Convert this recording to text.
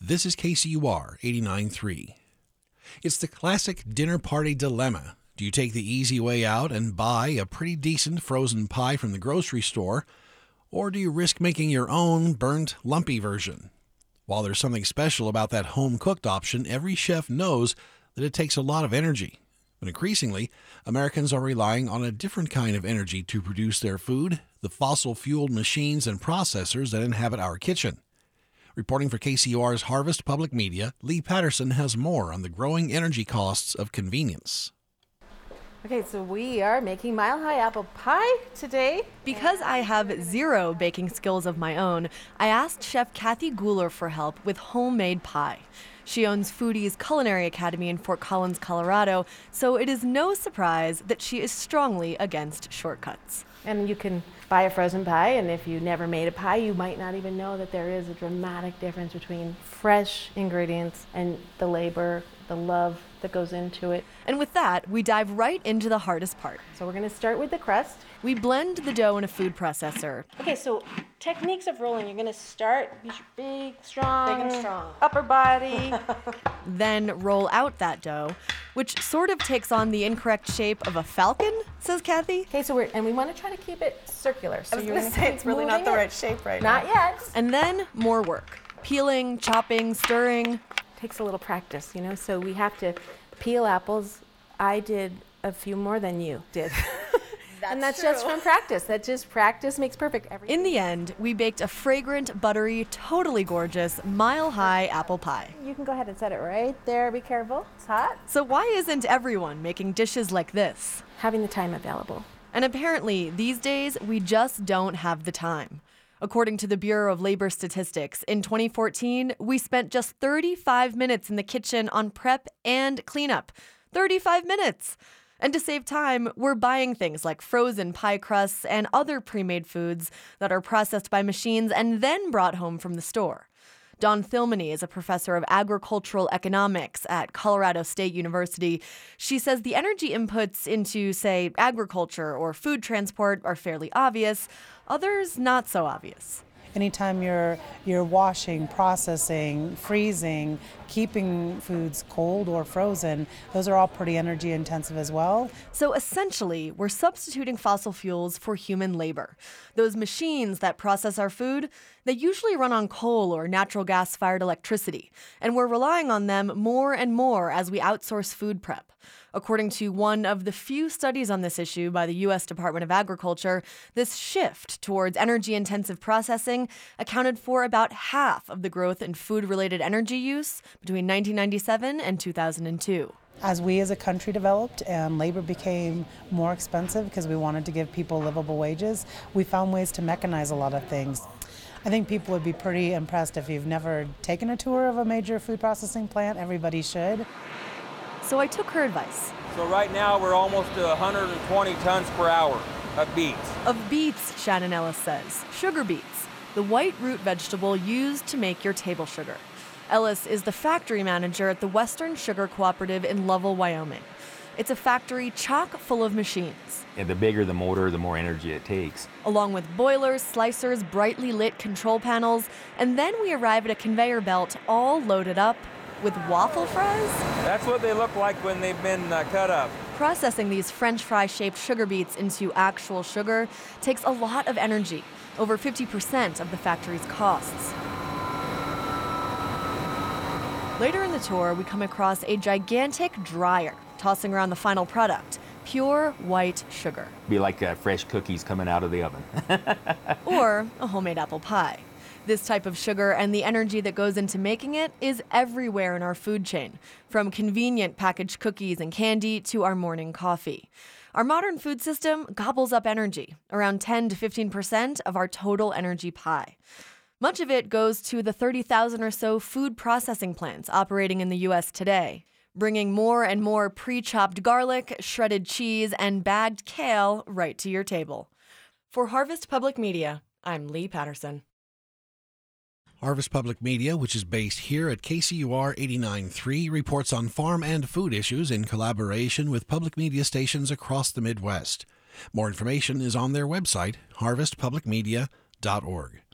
This is KCUR 89.3. It's the classic dinner party dilemma. Do you take the easy way out and buy a pretty decent frozen pie from the grocery store, or do you risk making your own burnt, lumpy version? While there's something special about that home-cooked option, every chef knows that it takes a lot of energy. But increasingly, Americans are relying on a different kind of energy to produce their food, the fossil-fueled machines and processors that inhabit our kitchen. Reporting for KCUR's Harvest Public Media, Lee Patterson has more on the growing energy costs of convenience. Okay, so we are making Mile High apple pie today. Because I have zero baking skills of my own, I asked Chef Kathy Guler for help with homemade pie. She owns Foodie's Culinary Academy in Fort Collins, Colorado, so it is no surprise that she is strongly against shortcuts. And you can buy a frozen pie, and if you never made a pie, you might not even know that there is a dramatic difference between fresh ingredients and the labor, the love that goes into it. And with that, we dive right into the hardest part. So we're going to start with the crust. We blend the dough in a food processor. Okay, so techniques of rolling. You're going to start big, strong, Big and strong. upper body. Then roll out that dough, which sort of takes on the incorrect shape of a falcon, says Kathy. Okay, so we want to try to keep it circular. So I was going to say it's really not the right shape right now. Not yet. And then more work. Peeling, chopping, stirring. Takes a little practice, so we have to peel apples. I did a few more than you did. And that's true. just from practice. Practice makes perfect. In the end, we baked a fragrant, buttery, totally gorgeous, mile-high apple pie. You can go ahead and set it right there. Be careful. It's hot. So why isn't everyone making dishes like this? Having the time available. And apparently, these days, we just don't have the time. According to the Bureau of Labor Statistics, in 2014, we spent just 35 minutes in the kitchen on prep and cleanup. 35 minutes! And to save time, we're buying things like frozen pie crusts and other pre-made foods that are processed by machines and then brought home from the store. Dawn Thilmany is a professor of agricultural economics at Colorado State University. She says the energy inputs into, say, agriculture or food transport are fairly obvious, others not so obvious. Anytime you're washing, processing, freezing, keeping foods cold or frozen, those are all pretty energy intensive as well. So essentially, we're substituting fossil fuels for human labor. Those machines that process our food, they usually run on coal or natural gas-fired electricity, and we're relying on them more and more as we outsource food prep. According to one of the few studies on this issue by the U.S. Department of Agriculture, this shift towards energy-intensive processing accounted for about half of the growth in food-related energy use between 1997 and 2002. As we as a country developed and labor became more expensive because we wanted to give people livable wages, we found ways to mechanize a lot of things. I think people would be pretty impressed if you've never taken a tour of a major food processing plant. Everybody should. So I took her advice. So right now we're almost to 120 tons per hour of beets. Of beets, Shannon Ellis says. Sugar beets, the white root vegetable used to make your table sugar. Ellis is the factory manager at the Western Sugar Cooperative in Lovell, Wyoming. It's a factory chock full of machines. And the bigger the motor, the more energy it takes. Along with boilers, slicers, brightly lit control panels, and then we arrive at a conveyor belt all loaded up with waffle fries? That's what they look like when they've been cut up. Processing these French fry-shaped sugar beets into actual sugar takes a lot of energy, over 50% of the factory's costs. Later in the tour, we come across a gigantic dryer tossing around the final product, pure white sugar. Be like fresh cookies coming out of the oven. Or a homemade apple pie. This type of sugar and the energy that goes into making it is everywhere in our food chain, from convenient packaged cookies and candy to our morning coffee. Our modern food system gobbles up energy, around 10 to 15% of our total energy pie. Much of it goes to the 30,000 or so food processing plants operating in the U.S. today, bringing more and more pre-chopped garlic, shredded cheese, and bagged kale right to your table. For Harvest Public Media, I'm Lee Patterson. Harvest Public Media, which is based here at KCUR 89.3, reports on farm and food issues in collaboration with public media stations across the Midwest. More information is on their website, harvestpublicmedia.org.